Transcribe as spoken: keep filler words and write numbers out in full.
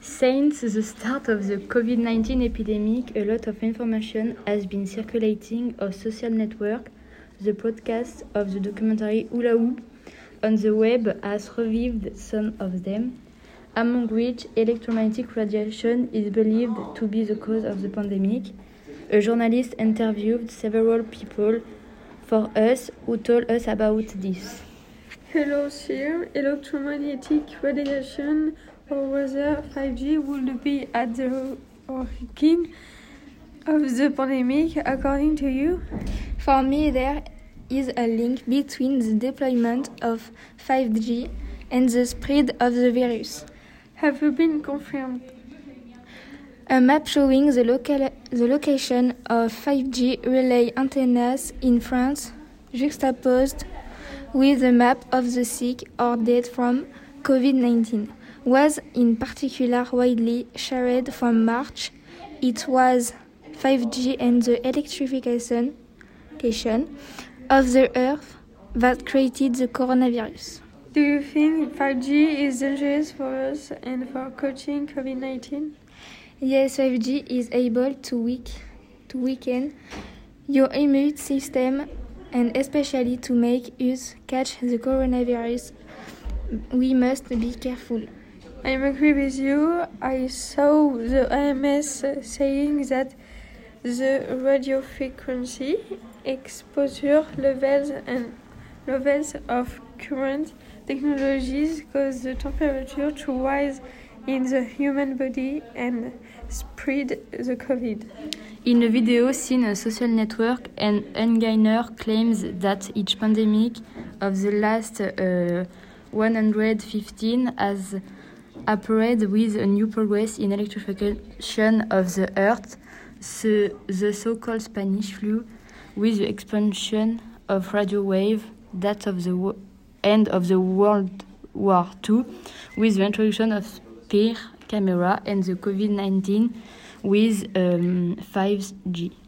Since the start of the COVID nineteen epidemic, a lot of information has been circulating on social networks. The podcast of the documentary Hula Hoop on the web has revived some of them, among which electromagnetic radiation is believed to be the cause of the pandemic. A journalist interviewed several people for us who told us about this. Hello, sir. Electromagnetic radiation, or whether five G would be at the origin of the pandemic, according to you? For me, there is a link between the deployment of five G and the spread of the virus. Have you been confirmed? A map showing the, local, the location of five G relay antennas in France, juxtaposed with a map of the sick or dead from COVID nineteen, was in particular widely shared from March. It was five G and the electrification of the Earth that created the coronavirus. Do you think five G is dangerous for us and for catching COVID nineteen? Yes, five G is able to, weak, to weaken your immune system and especially to make us catch the coronavirus. We must be careful. I agree with you. I saw the O M S saying that the radio frequency exposure levels and levels of current technologies cause the temperature to rise in the human body and spread the COVID. In a video seen on social network, an Engainer claims that each pandemic of the last uh, one hundred fifteen has appeared with a new progress in electrification of the Earth, so the so-called Spanish flu, with the expansion of radio wave, that of the wo- end of the World War Two, with the introduction of spear camera, and the COVID nineteen with um, five G.